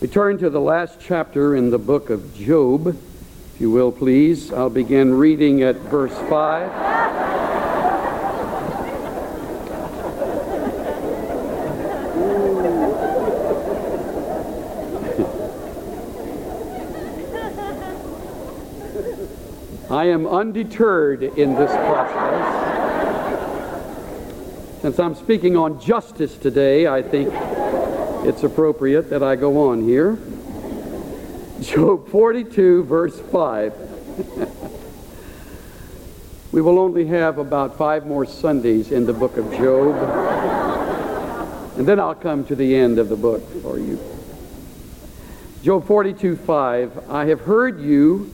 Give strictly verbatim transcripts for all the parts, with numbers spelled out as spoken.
We turn to the last chapter in the book of Job. If you will, please. I'll begin reading at verse five. I am undeterred in this process. Since I'm speaking on justice today, I think it's appropriate that I go on here. Job forty-two, verse five. We will only have about five more Sundays in the book of Job, and then I'll come to the end of the book for you. Job forty-two, five. I have heard you,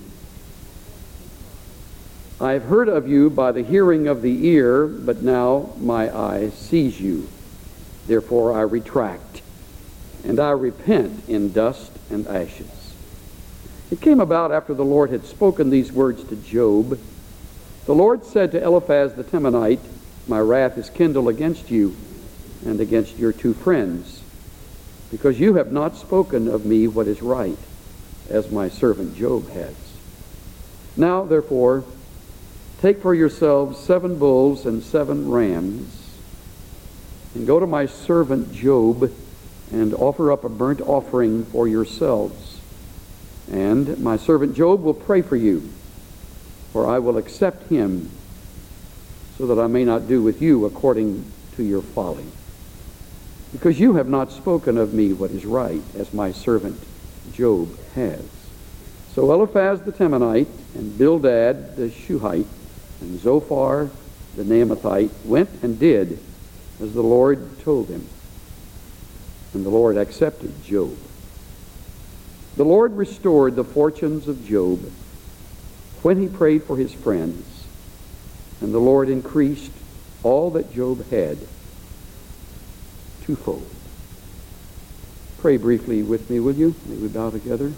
I have heard of you by the hearing of the ear, but now my eye sees you. Therefore I retract, and I repent in dust and ashes. It came about after the Lord had spoken these words to Job. The Lord said to Eliphaz the Temanite, my wrath is kindled against you and against your two friends, because you have not spoken of me what is right, as my servant Job has. Now, therefore, take for yourselves seven bulls and seven rams, and go to my servant Job, and offer up a burnt offering for yourselves. And my servant Job will pray for you, for I will accept him, so that I may not do with you according to your folly. Because you have not spoken of me what is right, as my servant Job has. So Eliphaz the Temanite, and Bildad the Shuhite, and Zophar the Naamathite went and did as the Lord told him. And the Lord accepted Job. The Lord restored the fortunes of Job when he prayed for his friends, and the Lord increased all that Job had twofold. Pray briefly with me, will you? May we bow together.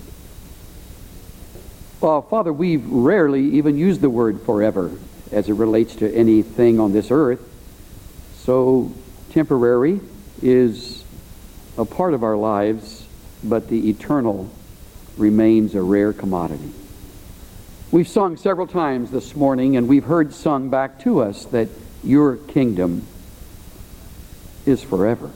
Well, Father, we've rarely even used the word forever as it relates to anything on this earth. So temporary is a part of our lives, but the eternal remains a rare commodity. We've sung several times this morning, and we've heard sung back to us that your kingdom is forever.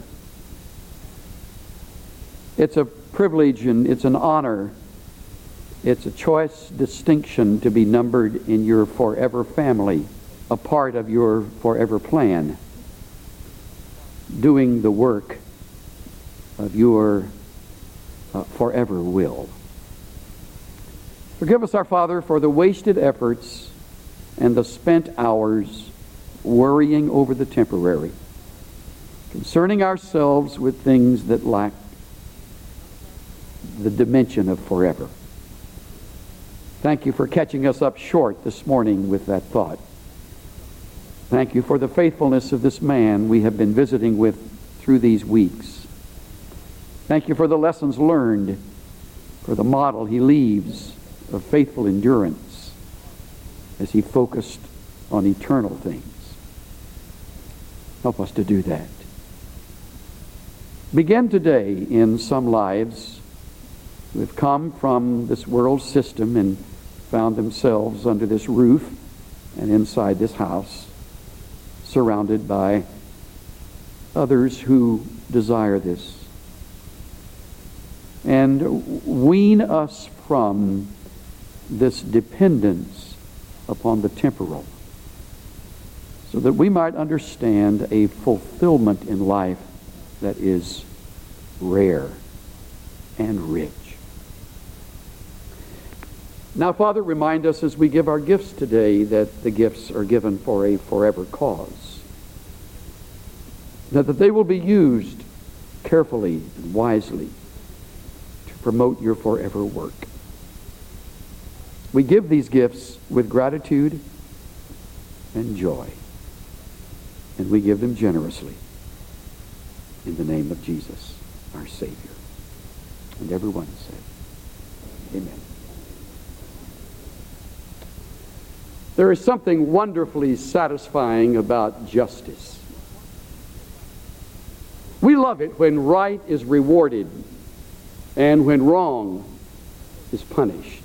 It's a privilege and it's an honor. It's a choice distinction to be numbered in your forever family, a part of your forever plan, doing the work of your uh, forever will. Forgive us, our Father, for the wasted efforts and the spent hours worrying over the temporary, concerning ourselves with things that lack the dimension of forever. Thank you for catching us up short this morning with that thought. Thank you for the faithfulness of this man we have been visiting with through these weeks. Thank you for the lessons learned, for the model he leaves of faithful endurance as he focused on eternal things. Help us to do that. Begin today in some lives who have come from this world system and found themselves under this roof and inside this house, surrounded by others who desire this. And wean us from this dependence upon the temporal, so that we might understand a fulfillment in life that is rare and rich. Now, Father, remind us as we give our gifts today that the gifts are given for a forever cause, that, that they will be used carefully and wisely to promote your forever work. We give these gifts with gratitude and joy, and we give them generously in the name of Jesus, our Savior. And everyone said, amen. There is something wonderfully satisfying about justice. We love it when right is rewarded and when wrong is punished.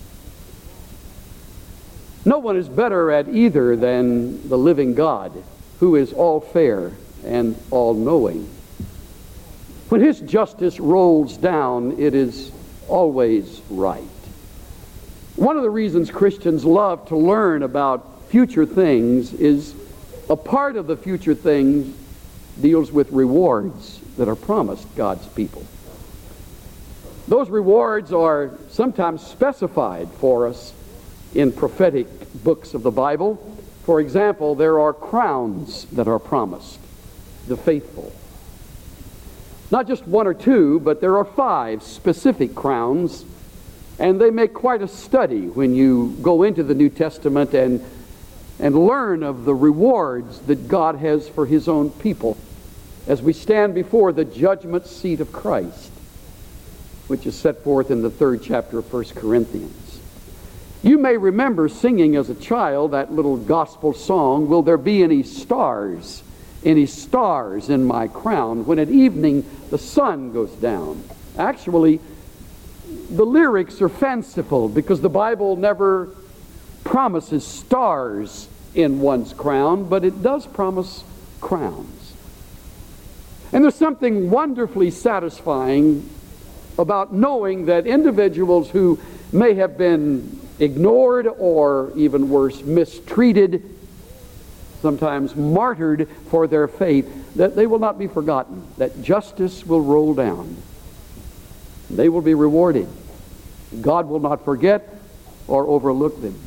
No one is better at either than the living God, who is all fair and all-knowing. When his justice rolls down, it is always right. One of the reasons Christians love to learn about future things is a part of the future things deals with rewards that are promised God's people. Those rewards are sometimes specified for us in prophetic books of the Bible. For example, there are crowns that are promised the faithful. Not just one or two, but there are five specific crowns, and they make quite a study when you go into the New Testament and, and learn of the rewards that God has for his own people as we stand before the judgment seat of Christ, which is set forth in the third chapter of First Corinthians. You may remember singing as a child that little gospel song, "Will there be any stars, any stars in my crown, when at evening the sun goes down?" Actually, the lyrics are fanciful because the Bible never promises stars in one's crown, but it does promise crowns. And there's something wonderfully satisfying about knowing that individuals who may have been ignored or, even worse, mistreated, sometimes martyred for their faith, that they will not be forgotten, that justice will roll down. They will be rewarded. God will not forget or overlook them.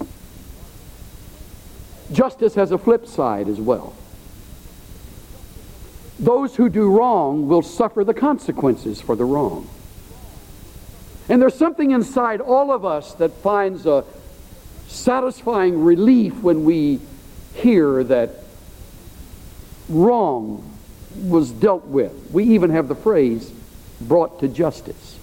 Justice has a flip side as well. Those who do wrong will suffer the consequences for the wrong. And there's something inside all of us that finds a satisfying relief when we hear that wrong was dealt with. We even have the phrase, brought to justice.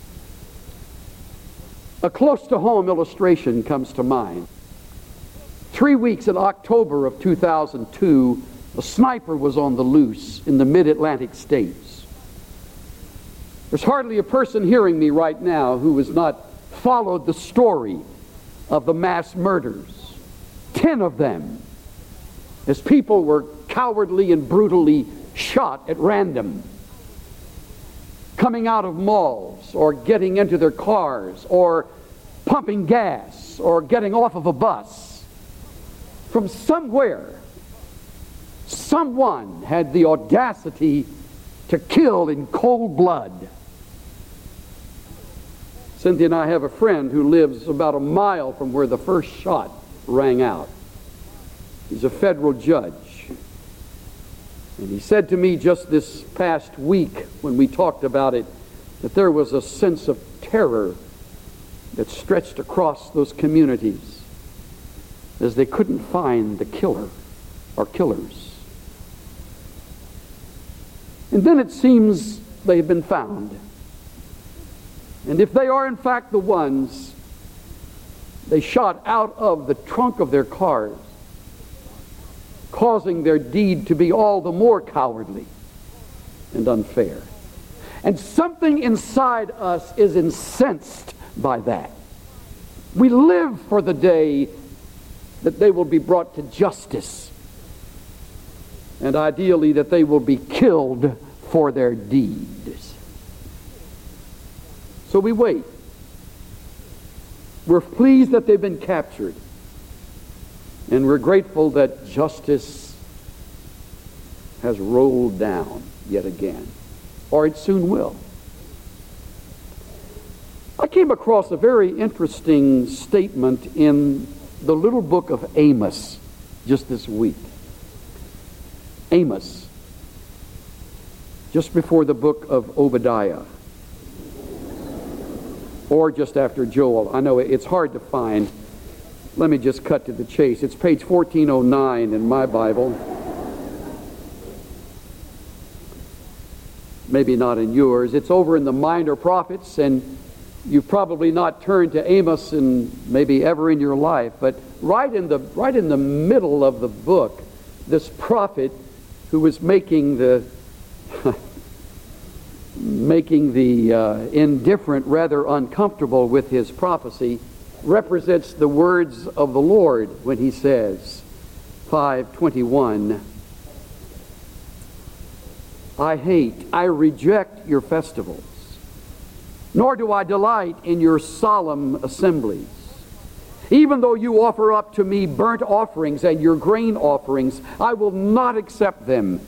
A close-to-home illustration comes to mind. Three weeks in October of two thousand two, a sniper was on the loose in the mid-Atlantic states. There's hardly a person hearing me right now who has not followed the story of the mass murders. Ten of them, as people were cowardly and brutally shot at random, coming out of malls or getting into their cars or pumping gas or getting off of a bus. From somewhere, someone had the audacity to kill in cold blood. Cynthia and I have a friend who lives about a mile from where the first shot rang out. He's a federal judge. And he said to me just this past week when we talked about it, that there was a sense of terror that stretched across those communities as they couldn't find the killer or killers. And then it seems they've been found. And if they are in fact the ones they shot out of the trunk of their cars, causing their deed to be all the more cowardly and unfair. And something inside us is incensed by that. We live for the day that they will be brought to justice, and ideally that they will be killed for their deeds. So we wait. We're pleased that they've been captured, and we're grateful that justice has rolled down yet again, or it soon will. I came across a very interesting statement in the little book of Amos just this week. Amos, just before the book of Obadiah, or just after Joel. I know it's hard to find. Let me just cut to the chase. It's page fourteen oh nine in my Bible. Maybe not in yours. It's over in the Minor Prophets, and you've probably not turned to Amos in maybe ever in your life, but right in the right in the middle of the book, this prophet who was making the making the uh, indifferent rather uncomfortable with his prophecy, represents the words of the Lord when he says, five twenty-one, I hate, I reject your festivals, nor do I delight in your solemn assemblies. Even though you offer up to me burnt offerings and your grain offerings, I will not accept them.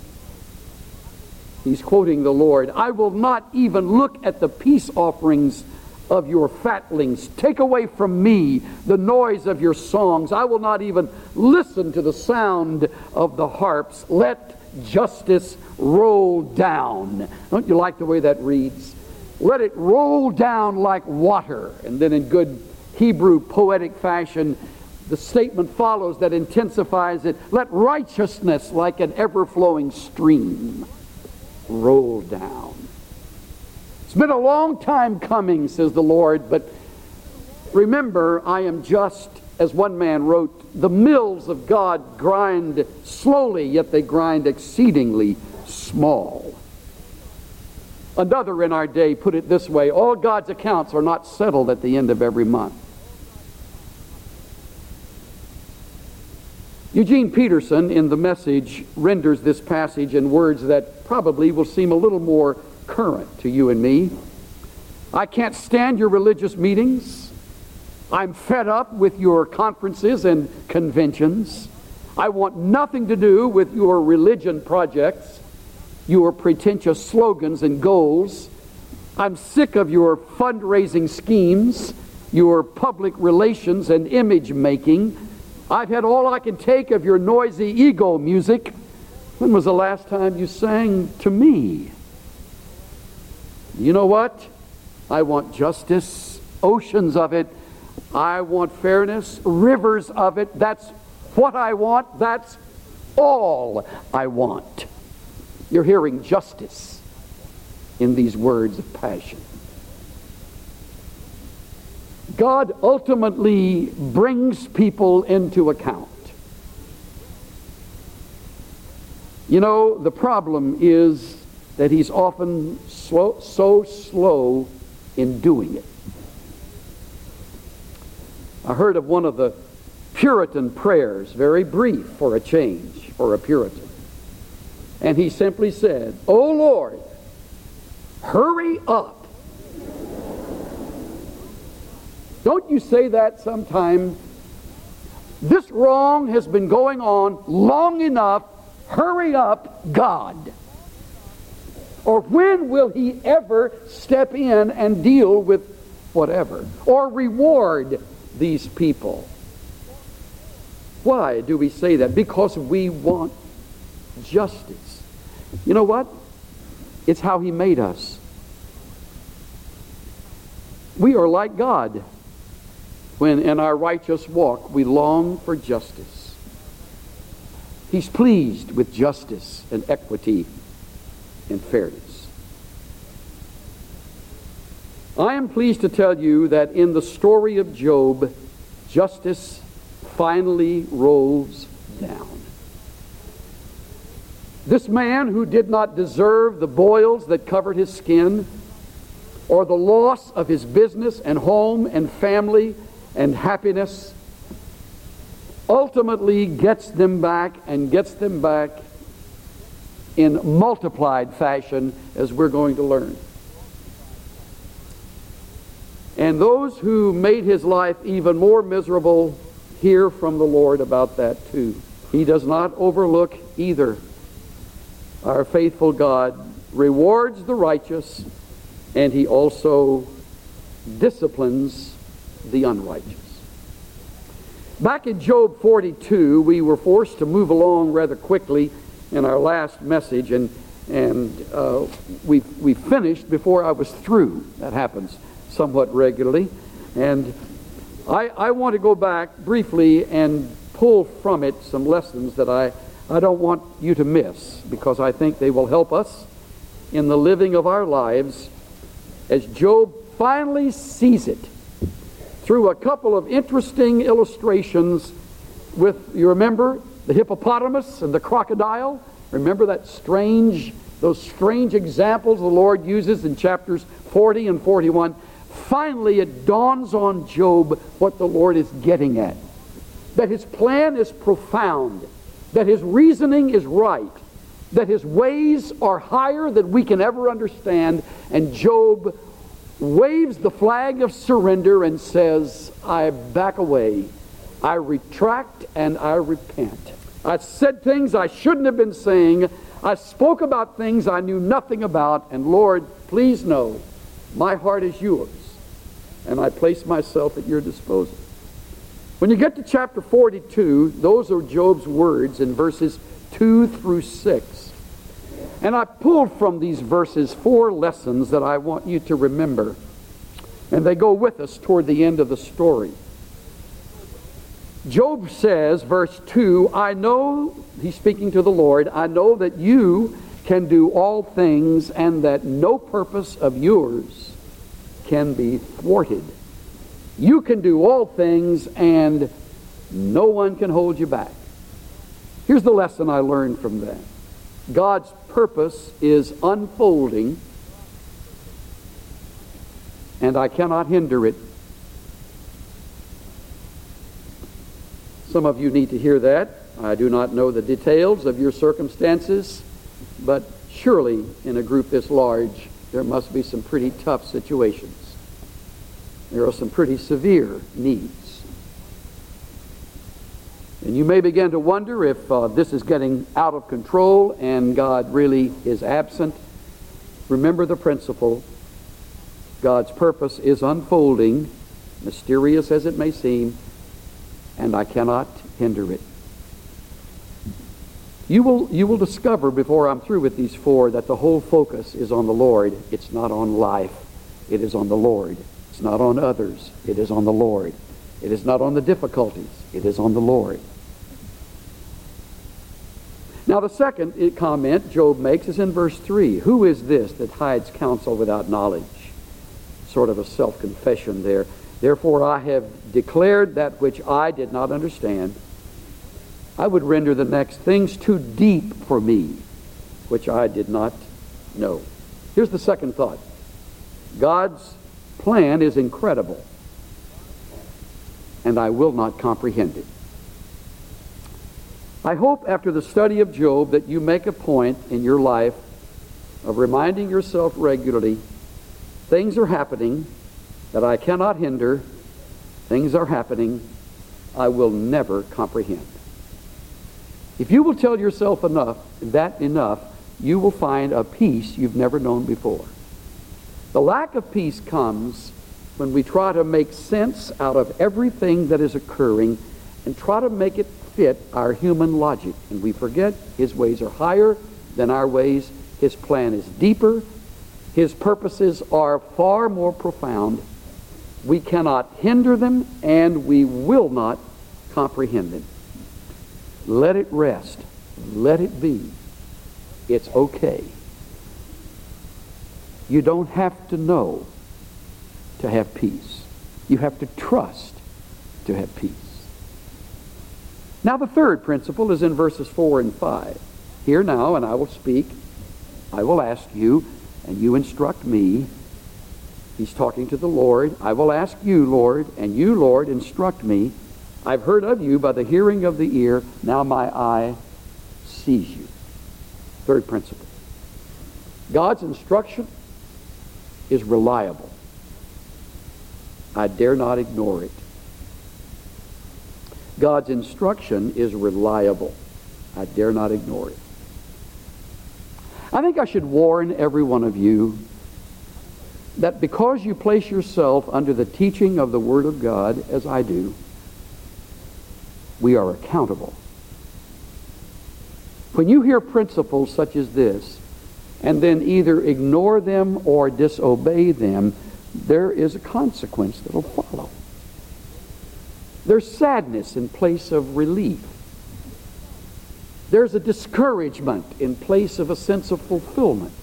He's quoting the Lord. I will not even look at the peace offerings of your fatlings. Take away from me the noise of your songs. I will not even listen to the sound of the harps. Let justice roll down. Don't you like the way that reads? Let it roll down like water. And then in good Hebrew poetic fashion, the statement follows that intensifies it. Let righteousness like an ever-flowing stream roll down. It's been a long time coming, says the Lord, but remember, I am just, as one man wrote, the mills of God grind slowly, yet they grind exceedingly small. Another in our day put it this way, all God's accounts are not settled at the end of every month. Eugene Peterson, in The Message, renders this passage in words that probably will seem a little more current to you and me. I can't stand your religious meetings. I'm fed up with your conferences and conventions. I want nothing to do with your religion projects, your pretentious slogans and goals. I'm sick of your fundraising schemes, your public relations and image making. I've had all I can take of your noisy ego music. When was the last time you sang to me? You know what? I want justice, oceans of it. I want fairness, rivers of it. That's what I want. That's all I want. You're hearing justice in these words of passion. God ultimately brings people into account. You know, the problem is that he's often slow, so slow in doing it. I heard of one of the Puritan prayers, very brief for a change, for a Puritan. And he simply said, "Oh Lord, hurry up." Don't you say that sometime? This wrong has been going on long enough. Hurry up, God. Or when will he ever step in and deal with whatever? Or reward these people? Why do we say that? Because we want justice. You know what? It's how he made us. We are like God when in our righteous walk we long for justice. He's pleased with justice and equity and fairness. I am pleased to tell you that in the story of Job, justice finally rolls down. This man who did not deserve the boils that covered his skin, or the loss of his business and home and family and happiness, ultimately gets them back and gets them back in multiplied fashion, as we're going to learn. And those who made his life even more miserable hear from the Lord about that too. He does not overlook either. Our faithful God rewards the righteous, and he also disciplines the unrighteous. Back in Job forty-two, we were forced to move along rather quickly in our last message, and and uh, we we finished before I was through. That happens somewhat regularly, and I I want to go back briefly and pull from it some lessons that I I don't want you to miss, because I think they will help us in the living of our lives as Job finally sees it through a couple of interesting illustrations with, you remember, the hippopotamus and the crocodile? Remember that strange those strange examples the Lord uses in chapters forty and forty-one, finally it dawns on Job what the Lord is getting at. That his plan is profound, that his reasoning is right, that his ways are higher than we can ever understand, and Job waves the flag of surrender and says, I back away, I retract, and I repent. I said things I shouldn't have been saying. I spoke about things I knew nothing about, and Lord, please know, my heart is yours, and I place myself at your disposal. When you get to chapter forty-two, those are Job's words in verses two through six. And I pulled from these verses four lessons that I want you to remember, and they go with us toward the end of the story. Job says, verse two, I know, he's speaking to the Lord, I know that you can do all things and that no purpose of yours can be thwarted. You can do all things and no one can hold you back. Here's the lesson I learned from that. God's purpose is unfolding and I cannot hinder it. Some of you need to hear that. I do not know the details of your circumstances, but surely in a group this large, there must be some pretty tough situations. There are some pretty severe needs. And you may begin to wonder if uh, this is getting out of control and God really is absent. Remember the principle. God's purpose is unfolding, mysterious as it may seem, and I cannot hinder it. You will, you will discover before I'm through with these four that the whole focus is on the Lord. It's not on life. It is on the Lord. It's not on others. It is on the Lord. It is not on the difficulties. It is on the Lord. Now the second comment Job makes is in verse three. Who is this that hides counsel without knowledge? Sort of a self-confession there. Therefore I have declared that which I did not understand. I would render the next things too deep for me, which I did not know. Here's the second thought. God's plan is incredible, and I will not comprehend it. I hope after the study of Job that you make a point in your life of reminding yourself regularly, things are happening that I cannot hinder, things are happening I will never comprehend. If you will tell yourself enough, that enough, you will find a peace you've never known before. The lack of peace comes when we try to make sense out of everything that is occurring and try to make it fit our human logic. And we forget His ways are higher than our ways. His plan is deeper. His purposes are far more profound. We cannot hinder them, and we will not comprehend them. Let it rest. Let it be. It's okay. You don't have to know to have peace. You have to trust to have peace. Now the third principle is in verses four and five. Hear now, and I will speak. I will ask you, and you instruct me. He's talking to the Lord. I will ask you, Lord, and you, Lord, instruct me. I've heard of you by the hearing of the ear. Now my eye sees you. Third principle. God's instruction is reliable. I dare not ignore it. God's instruction is reliable. I dare not ignore it. I think I should warn every one of you that because you place yourself under the teaching of the Word of God, as I do, we are accountable. When you hear principles such as this, and then either ignore them or disobey them, there is a consequence that will follow. There's sadness in place of relief. There's a discouragement in place of a sense of fulfillment.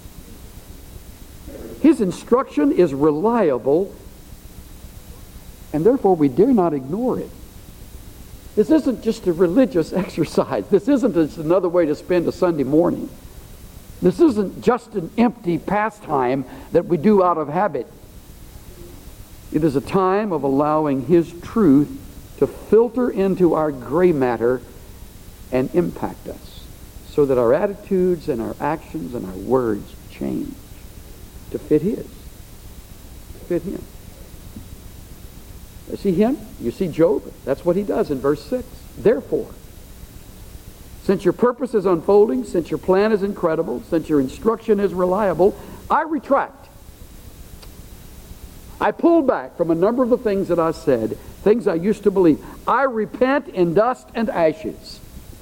His instruction is reliable, and therefore we dare not ignore it. This isn't just a religious exercise. This isn't just another way to spend a Sunday morning. This isn't just an empty pastime that we do out of habit. It is a time of allowing His truth to filter into our gray matter and impact us, so that our attitudes and our actions and our words change to fit His, to fit Him. You see Him? You see Job? That's what he does in verse six. Therefore, since your purpose is unfolding, since your plan is incredible, since your instruction is reliable, I retract. I pull back from a number of the things that I said, things I used to believe. I repent in dust and ashes.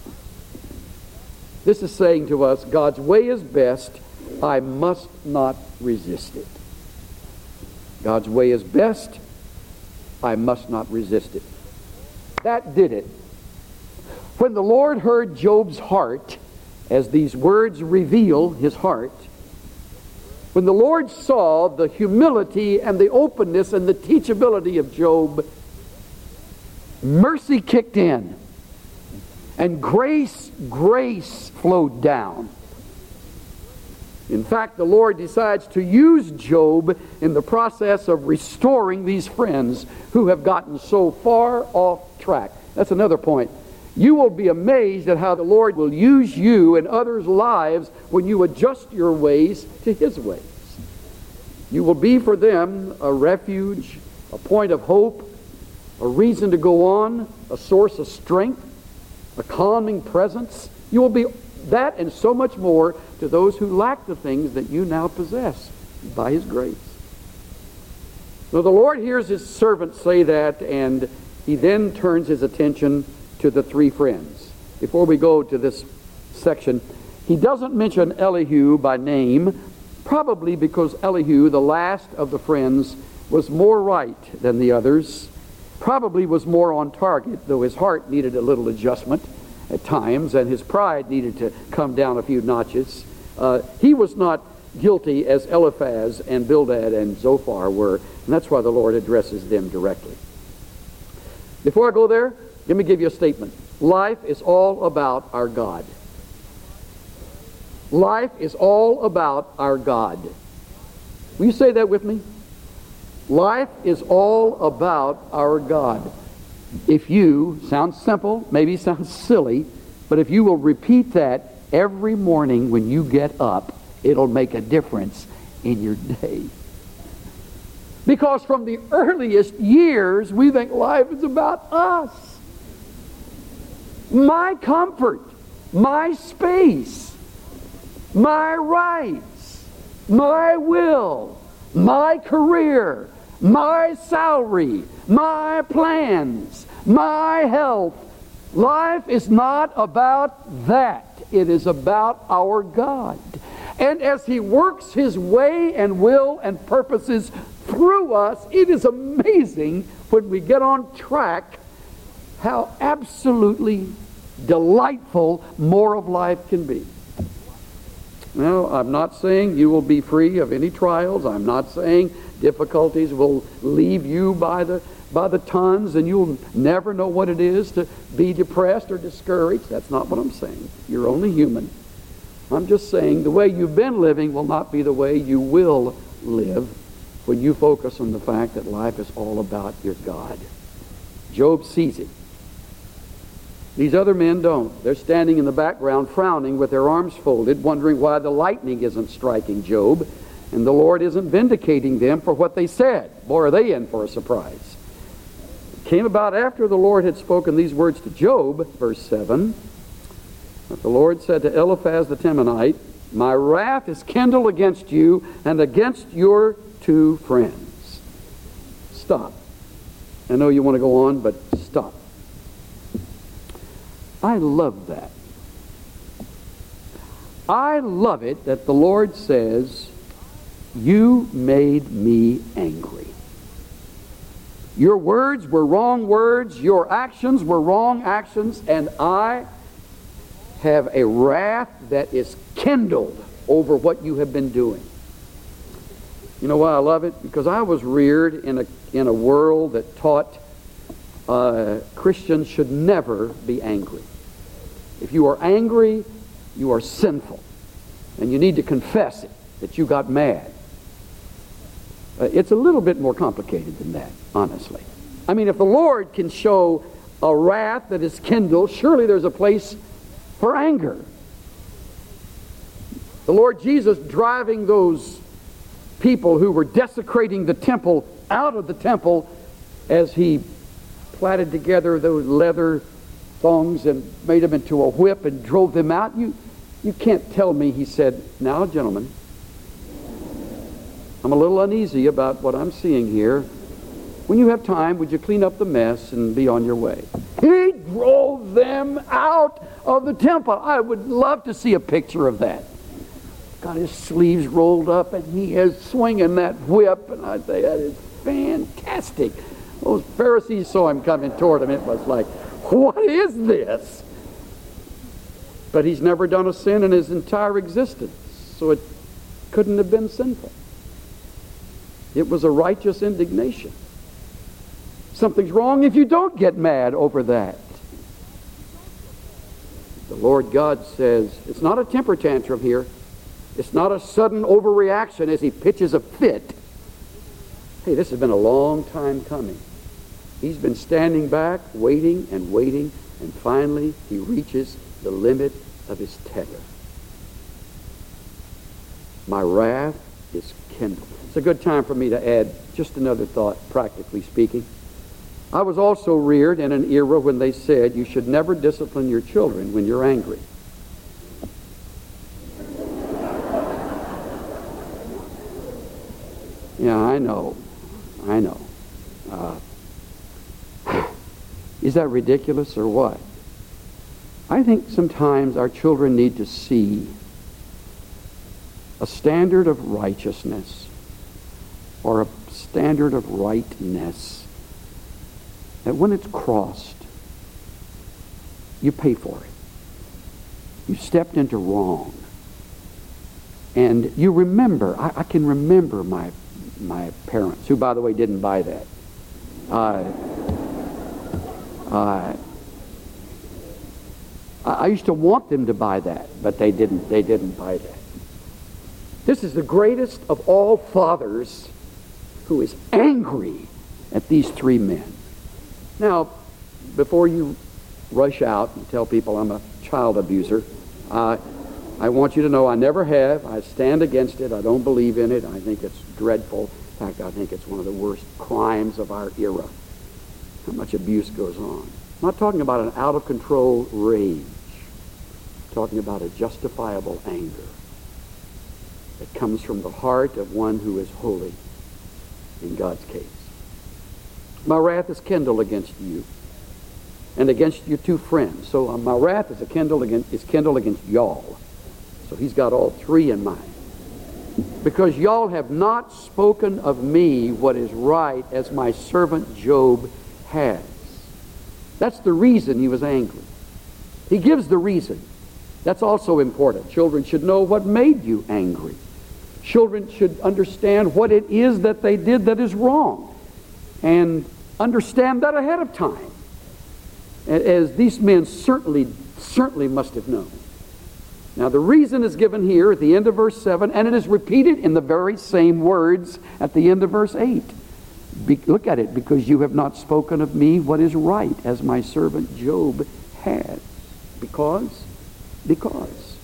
This is saying to us, God's way is best. I must not resist it. God's way is best. I must not resist it. That did it. When the Lord heard Job's heart, as these words reveal his heart, when the Lord saw the humility and the openness and the teachability of Job, mercy kicked in. And grace, grace flowed down. In fact, the Lord decides to use Job in the process of restoring these friends who have gotten so far off track. That's another point. You will be amazed at how the Lord will use you in others' lives when you adjust your ways to His ways. You will be for them a refuge, a point of hope, a reason to go on, a source of strength, a calming presence. You will be that and so much more to those who lack the things that you now possess by His grace. So the Lord hears His servant say that, and He then turns His attention to the three friends. Before we go to this section, He doesn't mention Elihu by name, probably because Elihu, the last of the friends, was more right than the others, probably was more on target, though his heart needed a little adjustment at times, and his pride needed to come down a few notches. Uh, he was not guilty as Eliphaz and Bildad and Zophar were, and that's why the Lord addresses them directly. Before I go there, let me give you a statement. Life is all about our God. Life is all about our God. Will you say that with me? Life is all about our God. If you, sounds simple, maybe sounds silly, but if you will repeat that every morning when you get up, it'll make a difference in your day. Because from the earliest years, we think life is about us. My comfort, my space, my rights, my will, my career, my salary, my plans, my health. Life is not about that. It is about our God. And as He works His way and will and purposes through us, it is amazing when we get on track how absolutely delightful more of life can be. Now, I'm not saying you will be free of any trials. I'm not saying difficulties will leave you by the by the tons and you'll never know what it is to be depressed or discouraged. That's not what I'm saying. You're only human. I'm just saying the way you've been living will not be the way you will live when you focus on the fact that life is all about your God. Job sees it. These other men don't. They're standing in the background frowning with their arms folded, wondering why the lightning isn't striking Job and the Lord isn't vindicating them for what they said. Boy, are they in for a surprise. It came about after the Lord had spoken these words to Job, verse seven, that the Lord said to Eliphaz the Temanite, "My wrath is kindled against you and against your two friends." Stop. I know you want to go on, but stop. I love that. I love it that the Lord says, "You made me angry. Your words were wrong words, your actions were wrong actions, and I have a wrath that is kindled over what you have been doing." You know why I love it? Because I was reared in a, in a world that taught uh, Christians should never be angry. If you are angry, you are sinful. and you need to confess it, that you got mad. Uh, it's a little bit more complicated than that, honestly. I mean, if the Lord can show a wrath that is kindled, surely there's a place for anger. The Lord Jesus driving those people who were desecrating the temple out of the temple as he plaited together those leather thongs and made them into a whip and drove them out. You, you can't tell me he said, "Now, gentlemen, I'm a little uneasy about what I'm seeing here. When you have time, would you clean up the mess and be on your way?" He drove them out of the temple. I would love to see a picture of that. Got his sleeves rolled up and he is swinging that whip, and I say, that is fantastic. Those Pharisees saw him coming toward him. It was like, what is this? But he's never done a sin in his entire existence, so it couldn't have been sinful. It was a righteous indignation. Something's wrong if you don't get mad over that. The Lord God says, it's not a temper tantrum here. It's not a sudden overreaction as he pitches a fit. Hey, this has been a long time coming. He's been standing back, waiting and waiting, and finally he reaches the limit of his tether. My wrath is kindled. It's a good time for me to add just another thought, practically speaking. I was also reared in an era when they said you should never discipline your children when you're angry. Yeah, I know. I know. Uh, is that ridiculous or what? I think sometimes our children need to see a standard of righteousness or a standard of rightness that when it's crossed, you pay for it. You stepped into wrong. And you remember, I, I can remember my my parents, who, by the way, didn't buy that. Uh, uh, I used to want them to buy that, but they didn't. They didn't buy that. This is the greatest of all fathers, who is angry at these three men. Now, before you rush out and tell people I'm a child abuser, uh, I want you to know I never have. I stand against it. I don't believe in it. I think it's dreadful. In fact, I think it's one of the worst crimes of our era, how much abuse goes on. I'm not talking about an out-of-control rage. I'm talking about a justifiable anger that comes from the heart of one who is holy in God's case. My wrath is kindled against you and against your two friends. So uh, my wrath is, a kindled against, is kindled against y'all. So he's got all three in mind. Because y'all have not spoken of me what is right, as my servant Job has. That's the reason he was angry. He gives the reason. That's also important. Children should know what made you angry. Children should understand what it is that they did that is wrong, and understand that ahead of time, as these men certainly, certainly must have known. Now, the reason is given here at the end of verse seven, and it is repeated in the very same words at the end of verse eight. Be, look at it. Because you have not spoken of me what is right, as my servant Job has. Because, because.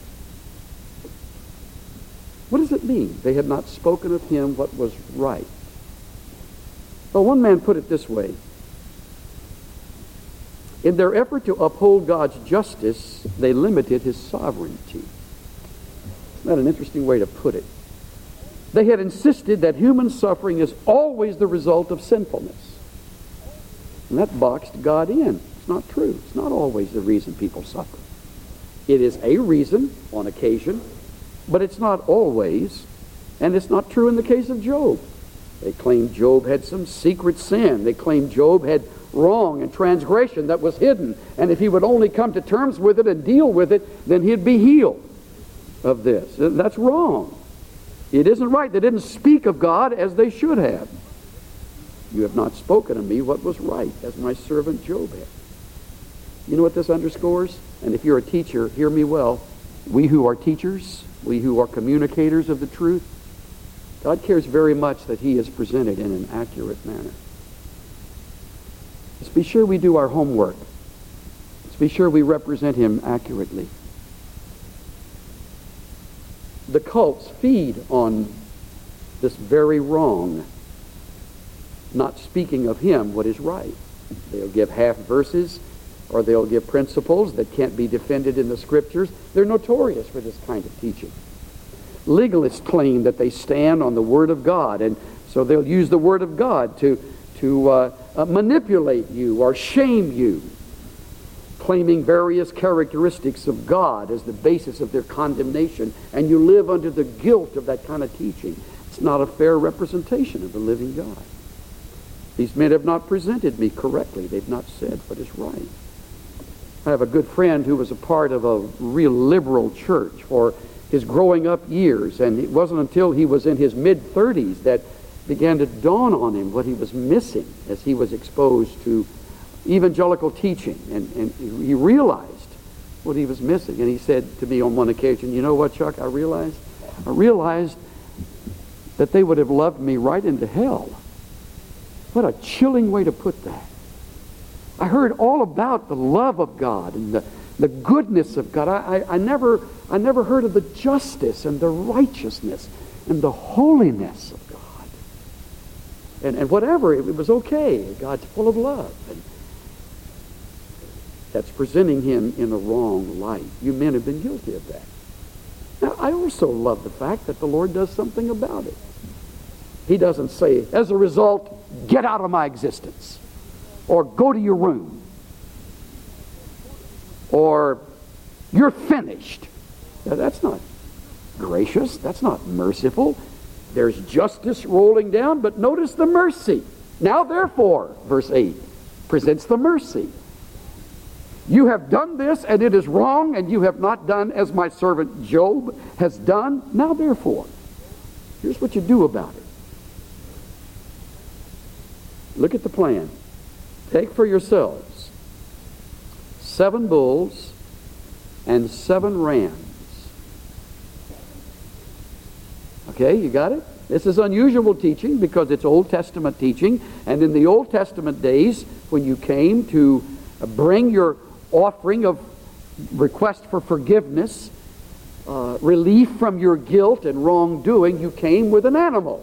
What does it mean? They had not spoken of him what was right. Well, one man put it this way. In their effort to uphold God's justice, they limited his sovereignty. Isn't that an interesting way to put it? They had insisted that human suffering is always the result of sinfulness. And that boxed God in. It's not true. It's not always the reason people suffer. It is a reason on occasion, but it's not always. And it's not true in the case of Job. They claimed Job had some secret sin. They claimed Job had wrong and transgression that was hidden, and if he would only come to terms with it and deal with it, then he'd be healed of this. That's wrong. It isn't right. They didn't speak of God as they should have. You have not spoken of me what was right, as my servant Job had. You know what this underscores? And if you're a teacher, hear me well. We who are teachers, we who are communicators of the truth, God cares very much that he is presented in an accurate manner. Let's be sure we do our homework. Let's be sure we represent him accurately. The cults feed on this very wrong, not speaking of him what is right. They'll give half verses, or they'll give principles that can't be defended in the Scriptures. They're notorious for this kind of teaching. Legalists claim that they stand on the Word of God, and so they'll use the Word of God to, to uh, uh, manipulate you or shame you, claiming various characteristics of God as the basis of their condemnation, and you live under the guilt of that kind of teaching. It's not a fair representation of the living God. These men have not presented me correctly. They've not said what is right. I have a good friend who was a part of a real liberal church for his growing up years, and it wasn't until he was in his mid-thirties that began to dawn on him what he was missing as he was exposed to evangelical teaching, and, and he realized what he was missing. And he said to me on one occasion, "You know what, Chuck, I realized? I realized that they would have loved me right into hell." What a chilling way to put that. I heard all about the love of God and the, the goodness of God. I, I, I never I never heard of the justice and the righteousness and the holiness of God. And, and whatever, it, it was okay. God's full of love. And that's presenting him in a wrong light. You men have been guilty of that. Now, I also love the fact that the Lord does something about it. He doesn't say, as a result, get out of my existence, or go to your room, or you're finished. Now, that's not gracious. That's not merciful. There's justice rolling down, but notice the mercy. Now, therefore, verse eight presents the mercy. You have done this, and it is wrong, and you have not done as my servant Job has done. Now, therefore, here's what you do about it. Look at the plan. Take for yourselves seven bulls and seven rams. Okay, you got it? This is unusual teaching because it's Old Testament teaching. And in the Old Testament days, when you came to bring your offering of request for forgiveness, uh, relief from your guilt and wrongdoing, you came with an animal.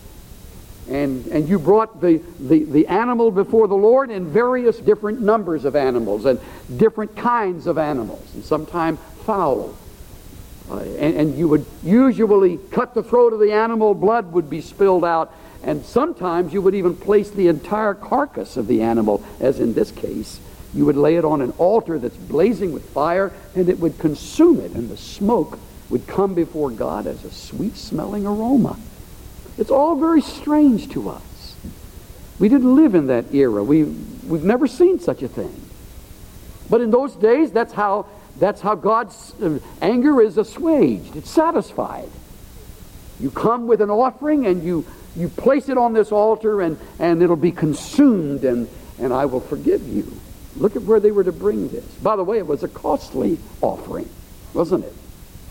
And, and you brought the, the, the animal before the Lord in various different numbers of animals and different kinds of animals, and sometimes fowl. Uh, and, and you would usually cut the throat of the animal, blood would be spilled out, and sometimes you would even place the entire carcass of the animal, as in this case. You would lay it on an altar that's blazing with fire, and it would consume it, and the smoke would come before God as a sweet-smelling aroma. It's all very strange to us. We didn't live in that era. We, we've never seen such a thing. But in those days, that's how, that's how God's anger is assuaged. It's satisfied. You come with an offering and you, you place it on this altar, and, and it'll be consumed, and, and I will forgive you. Look at where they were to bring this. By the way, it was a costly offering, wasn't it?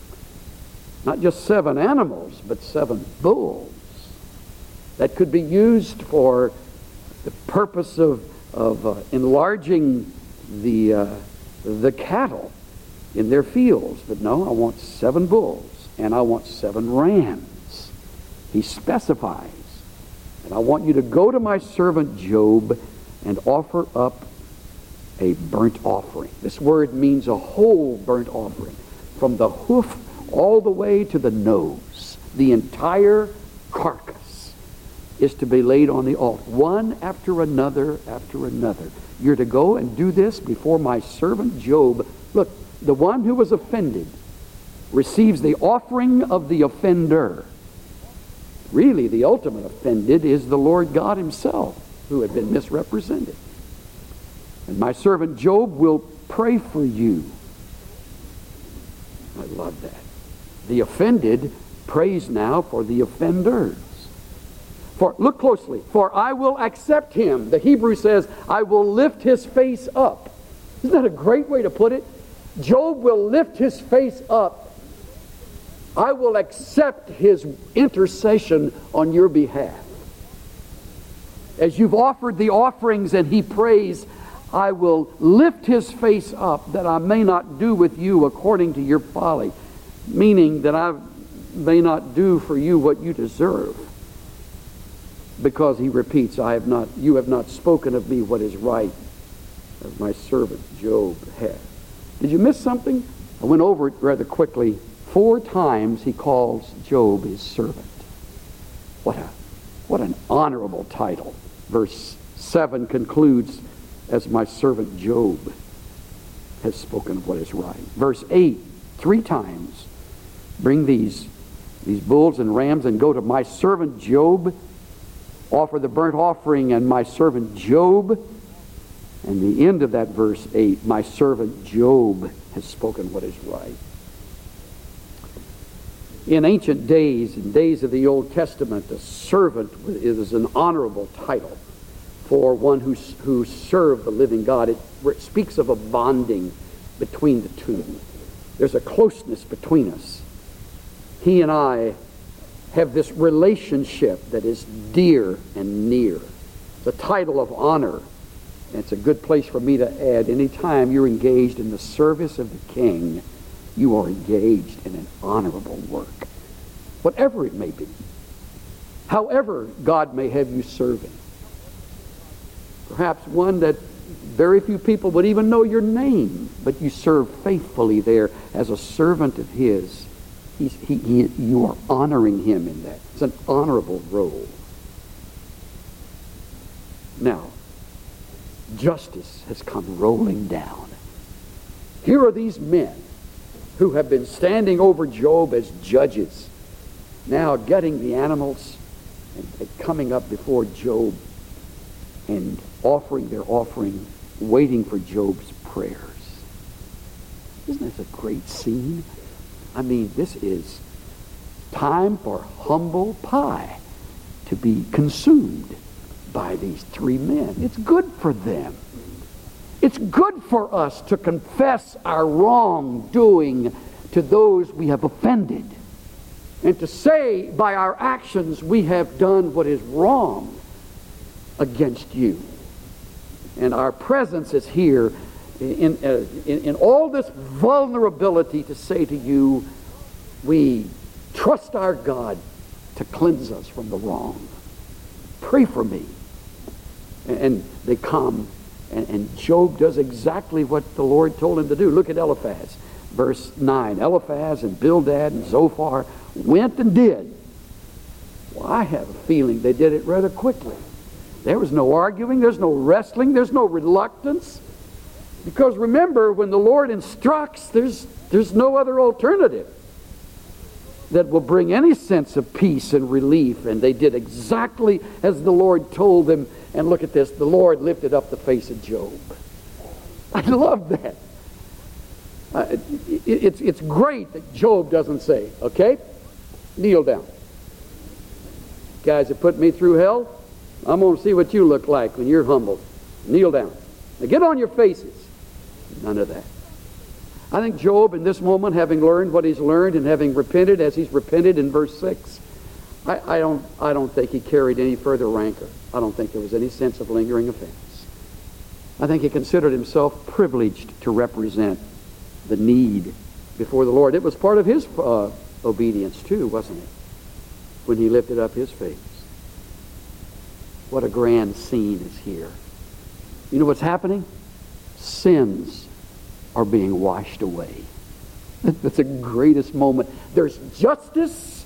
Not just seven animals, but seven bulls that could be used for the purpose of, of uh, enlarging the, uh, the cattle in their fields. But no, I want seven bulls, and I want seven rams. He specifies. And I want you to go to my servant Job and offer up a burnt offering. This word means a whole burnt offering, from the hoof all the way to the nose. The entire carcass is to be laid on the altar, one after another after another. You're to go and do this before my servant Job. Look, the one who was offended receives the offering of the offender. Really, the ultimate offended is the Lord God himself, who had been misrepresented. And my servant Job will pray for you. I love that. The offended prays now for the offenders. For, look closely. For I will accept him. The Hebrew says, I will lift his face up. Isn't that a great way to put it? Job will lift his face up I will accept his intercession on your behalf. As you've offered the offerings and he prays, I will lift his face up that I may not do with you according to your folly. Meaning that I may not do for you what you deserve. Because he repeats, I have not, you have not spoken of me what is right, as my servant Job had. Did you miss something? I went over it rather quickly. Four times he calls Job his servant. What a, what an honorable title. Verse seven concludes, as my servant Job has spoken of what is right. Verse eight, three times, bring these, these bulls and rams and go to my servant Job, offer the burnt offering and my servant Job. And the end of that verse eight, my servant Job has spoken what is right. In ancient days, in days of the Old Testament, a servant is an honorable title for one who, who served the living God. It, it speaks of a bonding between the two. There's a closeness between us. He and I have this relationship that is dear and near. It's a title of honor. And it's a good place for me to add, anytime you're engaged in the service of the King, you are engaged in an honorable work. Whatever it may be. However God may have you serving. Perhaps one that very few people would even know your name, but you serve faithfully there as a servant of his. He's, he, he, you are honoring him in that. It's an honorable role. Now, justice has come rolling down. Here are these men who have been standing over Job as judges, now getting the animals and, and coming up before Job and offering their offering, waiting for Job's prayers. Isn't this a great scene? I mean, this is time for humble pie to be consumed by these three men. It's good for them. It's good for us to confess our wrongdoing to those we have offended, and to say by our actions we have done what is wrong against you. And our presence is here in, uh, in, in all this vulnerability to say to you, we trust our God to cleanse us from the wrong. Pray for me. And they come, and, and Job does exactly what the Lord told him to do. Look at Eliphaz, verse nine. Eliphaz and Bildad and Zophar went and did. Well, I have a feeling they did it rather quickly. There was no arguing, there's no wrestling, there's no reluctance. Because remember, when the Lord instructs, there's, there's no other alternative that will bring any sense of peace and relief. And they did exactly as the Lord told them. And look at this, the Lord lifted up the face of Job. I love that. Uh, it, it's, it's great that Job doesn't say, okay, kneel down. Guys that put me through hell, I'm going to see what you look like when you're humbled. Kneel down. Now get on your faces. None of that. I think Job in this moment, having learned what he's learned and having repented as he's repented in verse six, I, I, don't, I don't think he carried any further rancor. I don't think there was any sense of lingering offense. I think he considered himself privileged to represent the need before the Lord. It was part of his uh, obedience too, wasn't it? When he lifted up his face. What a grand scene is here. You know what's happening? Sins are being washed away. That's the greatest moment. There's justice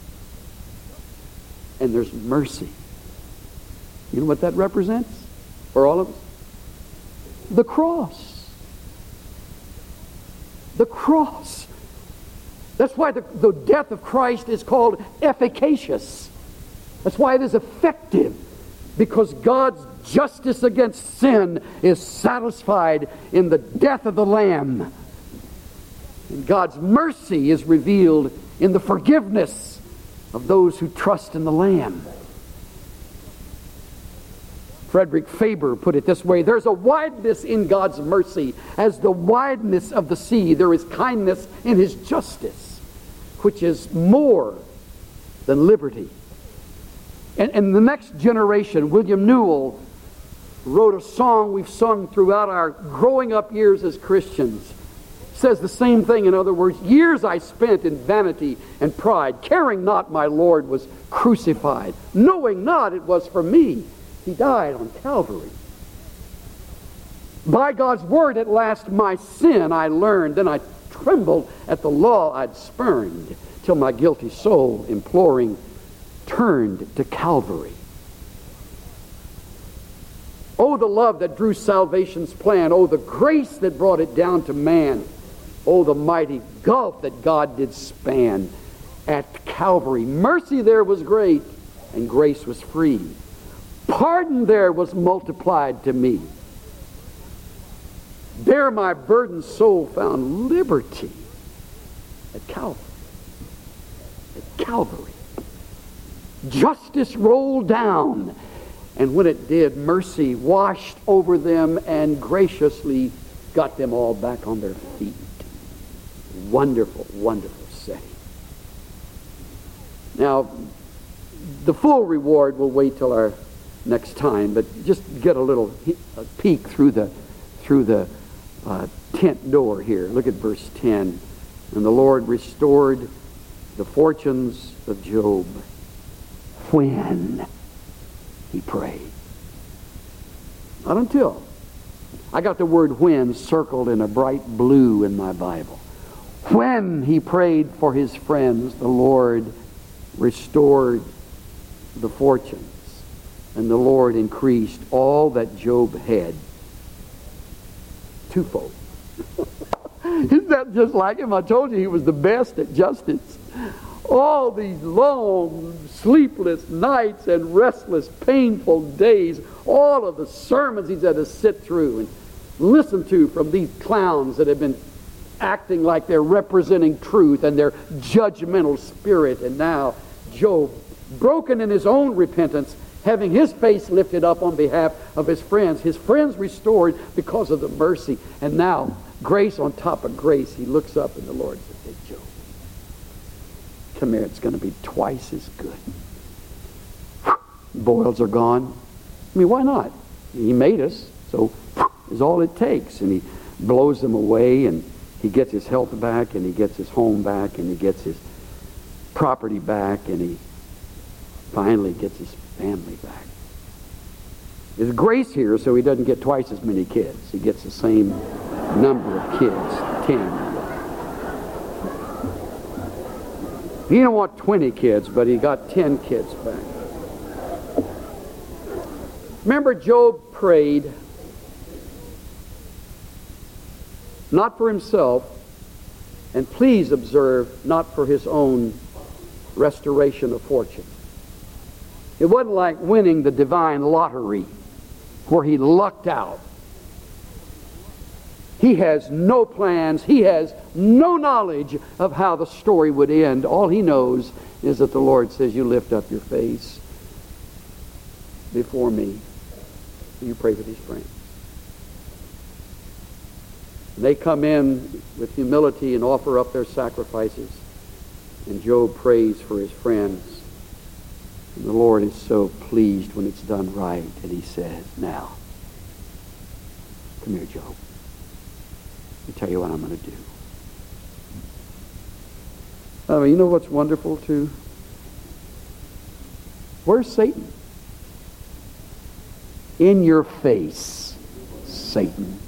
and there's mercy. You know what that represents for all of us? The cross. The cross. That's why the, the death of Christ is called efficacious. That's why it is effective. Because God's justice against sin is satisfied in the death of the Lamb. And God's mercy is revealed in the forgiveness of those who trust in the Lamb. Frederick Faber put it this way: there's a wideness in God's mercy as the wideness of the sea. There is kindness in his justice. which is more than liberty. And, and the next generation, William Newell, wrote a song we've sung throughout our growing up years as Christians. Says the same thing. In other words, years I spent in vanity and pride, caring not my Lord was crucified, knowing not it was for me He died on Calvary. By God's word at last my sin I learned, then I trembled at the law I'd spurned, till my guilty soul, imploring, turned to Calvary. Oh, the love that drew salvation's plan. Oh, the grace that brought it down to man. Oh, the mighty gulf that God did span at Calvary. Mercy there was great, and grace was free. Pardon there was multiplied to me. There my burdened soul found liberty at Calvary. At Calvary. Justice rolled down, and when it did, mercy washed over them and graciously got them all back on their feet. Wonderful, wonderful setting. Now, the full reward will wait till our next time, but just get a little a peek through the through the uh, tent door here. Look at verse ten. And the Lord restored the fortunes of Job when he prayed. Not until. I got the word when circled in a bright blue in my Bible. When he prayed for his friends, the Lord restored the fortunes, and the Lord increased all that Job had twofold. Isn't that just like him? I told you he was the best at justice. All these long, sleepless nights and restless, painful days, all of the sermons he's had to sit through and listen to from these clowns that have been acting like they're representing truth and their judgmental spirit. And now Job, broken in his own repentance, having his face lifted up on behalf of his friends, his friends restored because of the mercy. And now, grace on top of grace, he looks up and the Lord says, "Hey, Job, come here, it's going to be twice as good." Boils are gone. I mean, why not? He made us, so is all it takes. And he blows them away, and he gets his health back, and he gets his home back, and he gets his property back, and he finally gets his family back. There's grace here, so he doesn't get twice as many kids. He gets the same number of kids, ten. He didn't want twenty kids, but he got ten kids back. Remember, Job prayed not for himself, and please observe, not for his own restoration of fortune. It wasn't like winning the divine lottery where he lucked out. He has no plans. He has no knowledge of how the story would end. All he knows is that the Lord says, "You lift up your face before me." You pray for these friends. And they come in with humility and offer up their sacrifices. And Job prays for his friends. And the Lord is so pleased when it's done right. And he says, "Now, come here, Job. Let me tell you what I'm going to do." I mean, you know what's wonderful too? Where's Satan? In your face, Satan.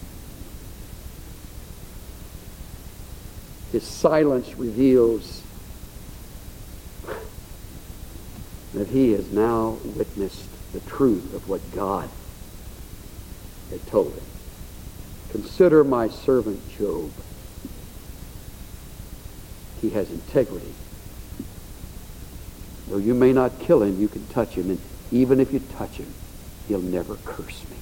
His silence reveals that he has now witnessed the truth of what God had told him. "Consider my servant Job. He has integrity. Though you may not kill him, you can touch him, and even if you touch him, he'll never curse me."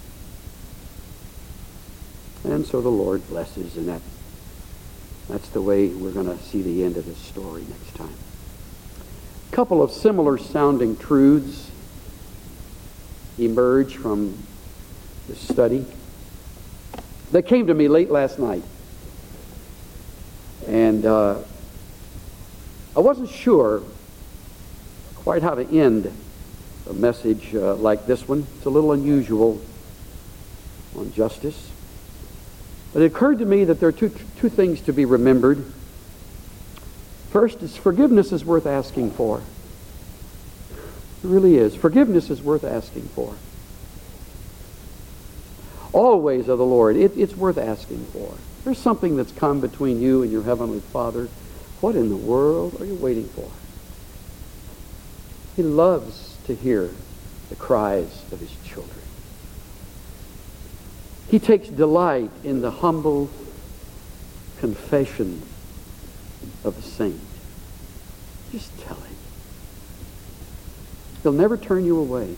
And so the Lord blesses, and that that's the way we're going to see the end of this story next time. A couple of similar sounding truths emerge from this study. They came to me late last night. And uh, I wasn't sure quite how to end a message uh, like this one. It's a little unusual on justice. But it occurred to me that there are two, two things to be remembered. First is forgiveness is worth asking for. It really is. Forgiveness is worth asking for. All ways of the Lord, it, it's worth asking for. There's something that's come between you and your Heavenly Father. What in the world are you waiting for? He loves to hear the cries of His children. He takes delight in the humble confession of the saint. Just tell Him. He'll never turn you away.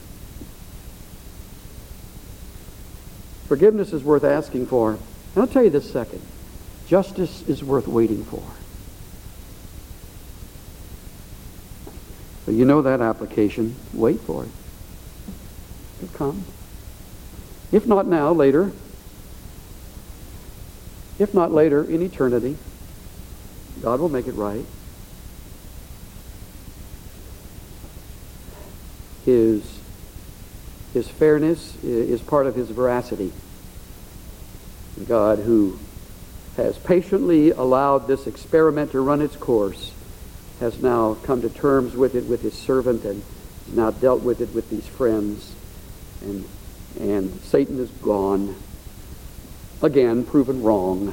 Forgiveness is worth asking for. And I'll tell you this second. Justice is worth waiting for. So you know that application. Wait for it. It'll come. If not now, later. If not later, in eternity, God will make it right. His, his fairness is part of His veracity. God, who has patiently allowed this experiment to run its course, has now come to terms with it with His servant and has now dealt with it with these friends. And And Satan is gone, again proven wrong,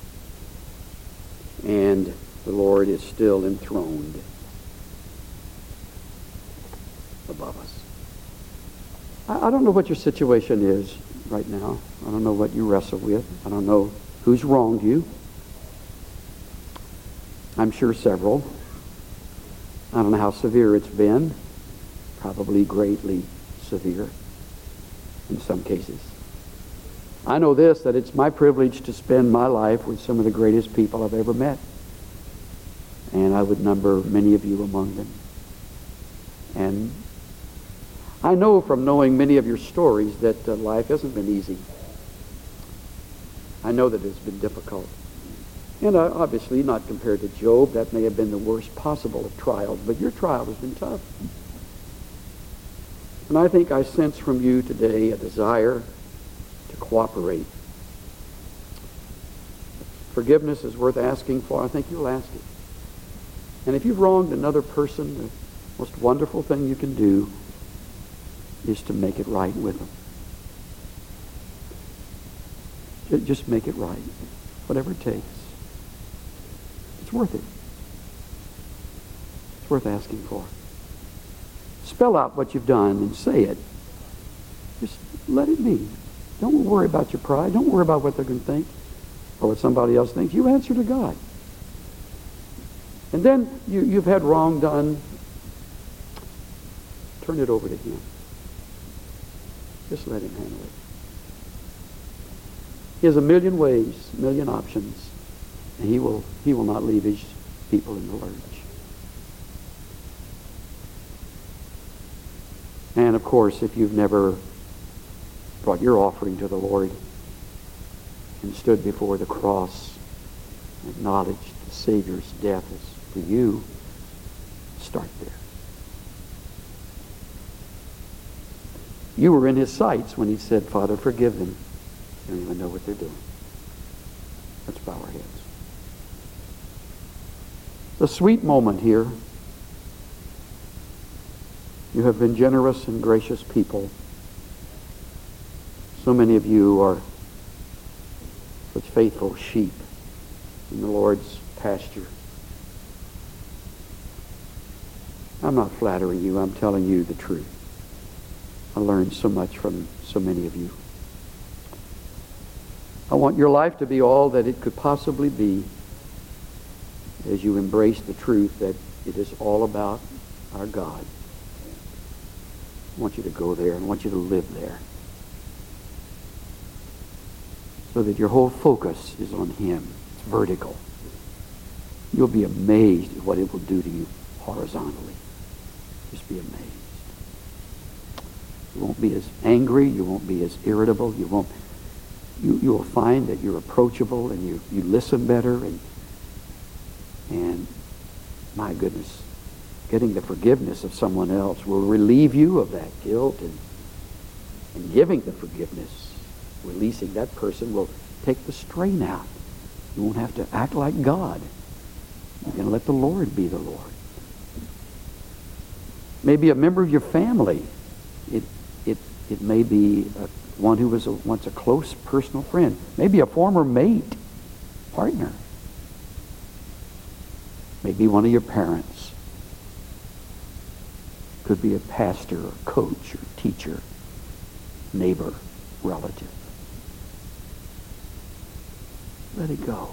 and the Lord is still enthroned above us. I, I don't know what your situation is right now. I don't know what you wrestle with. I don't know who's wronged you. I'm sure several. I don't know how severe it's been. Probably greatly severe in some cases. I know this, that it's my privilege to spend my life with some of the greatest people I've ever met. And I would number many of you among them. And I know from knowing many of your stories that uh, life hasn't been easy. I know that it's been difficult. And uh, obviously not compared to Job. That may have been the worst possible of trials, but your trial has been tough. And I think I sense from you today a desire to cooperate. Forgiveness is worth asking for. I think you'll ask it. And if you've wronged another person, the most wonderful thing you can do is to make it right with them. Just make it right, whatever it takes. It's worth it. It's worth asking for. Spell out what you've done and say it. Just let it be. Don't worry about your pride. Don't worry about what they're going to think or what somebody else thinks. You answer to God. And then you, you've had wrong done. Turn it over to Him. Just let Him handle it. He has a million ways, a million options, and He will, he will not leave His people in the lurch. And of course, if you've never brought your offering to the Lord and stood before the cross and acknowledged the Savior's death as for you, start there. You were in His sights when He said, Father, forgive them. They don't even know what they're doing. Let's bow our heads. The sweet moment here. You have been generous and gracious people. So many of you are such faithful sheep in the Lord's pasture. I'm not flattering you. I'm telling you the truth. I learned so much from so many of you. I want your life to be all that it could possibly be as you embrace the truth that it is all about our God. I want you to go there and I want you to live there so that your whole focus is on Him. It's vertical. You'll be amazed at what it will do to you horizontally. Just be amazed. You won't be as angry. You won't be as irritable. You won't. You you will find that you're approachable and you, you listen better and and My goodness, getting the forgiveness of someone else will relieve you of that guilt, and, and giving the forgiveness, releasing that person, will take the strain out. You won't have to act like God. You're going to let the Lord be the Lord. Maybe a member of your family. It, it, it may be a, one who was a, once a close personal friend. Maybe a former mate, partner. Maybe one of your parents. Could be a pastor or coach or teacher, neighbor, relative. Let it go.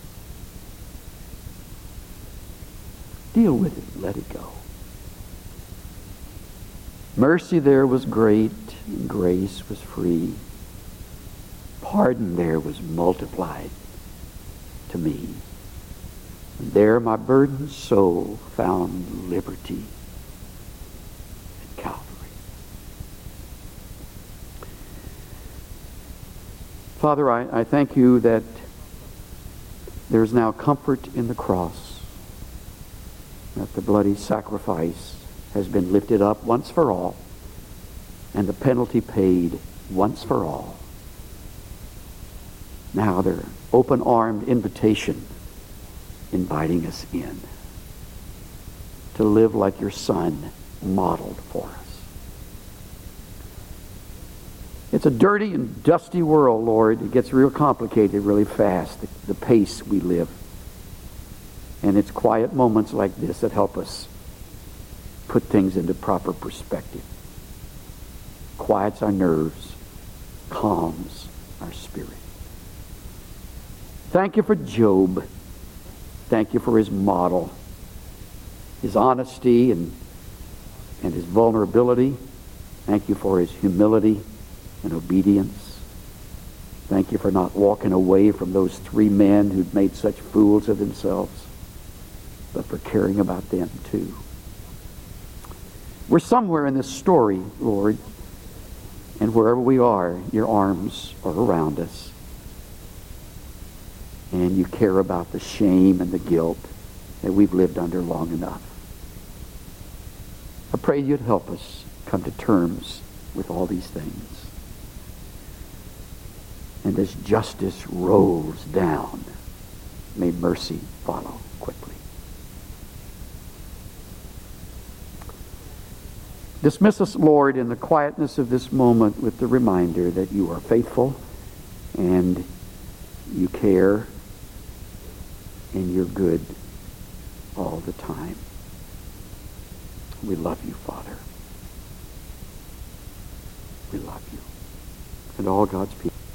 Deal with it. Let it go. Mercy there was great, and grace was free. Pardon there was multiplied to me. And there my burdened soul found liberty at Calvary. Father, I, I thank you that there's now comfort in the cross, that the bloody sacrifice has been lifted up once for all, and the penalty paid once for all. Now their open-armed invitation inviting us in to live like your Son modeled for us. It's a dirty and dusty world, Lord. It gets real complicated really fast, the, the pace we live. And it's quiet moments like this that help us put things into proper perspective. Quiets our nerves, calms our spirit. Thank you for Job. Thank you for his model, his honesty and, and his vulnerability. Thank you for his humility and obedience. Thank you for not walking away from those three men who'd made such fools of themselves, but for caring about them too. We're somewhere in this story, Lord, and wherever we are, your arms are around us. And you care about the shame and the guilt that we've lived under long enough. I pray you'd help us come to terms with all these things. And as justice rolls down, may mercy follow quickly. Dismiss us, Lord, in the quietness of this moment with the reminder that you are faithful and you care and you're good all the time. We love you, Father. We love you. And all God's people.